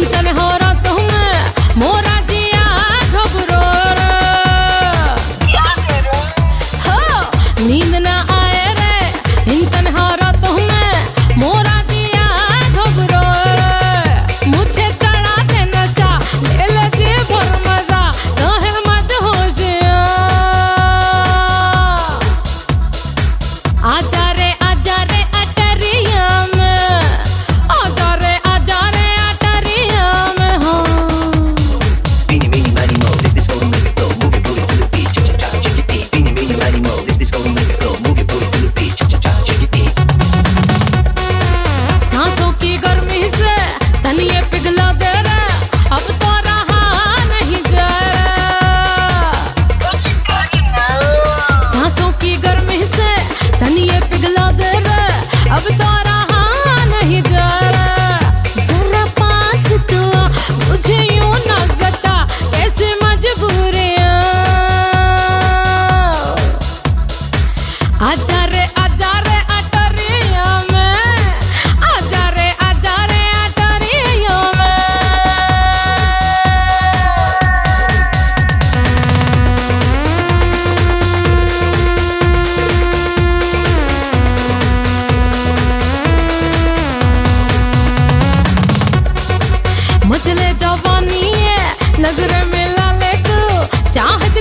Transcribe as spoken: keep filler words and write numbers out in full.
इंतन हो रात में मोरा जिया घबरो हो नींद ना आए रे इंतन हो रात में मोरा जिया घबरो मुझे चढ़ा दे नशा ले ले जी भर मजा रहे मत होशिया आजा रे आजा रे अटरिया में आजा रे आजा रे अटरिया में हो Beanie meanie miny mo, this disco and make it go. Move your booty to the beat, cha cha cha, shake your feet. Beanie meanie miny mo, this disco and make it go. Move your booty to the beat, cha cha cha, shake your feet. सांसों की गर्मी से तन ये पिघला दे रे अब तो रहा नहीं जा सांसों की गर्मी से तन ये पिघला दे रे अब तो रहा नहीं जा जरा पास तो आ, मुझे यूं ना सता कैसे मजबूरियां आजा रे आजा रे अटरिया में आजा रे आजा रे अटरिया में मुझले जवानी है नजर मिला ले तू चाह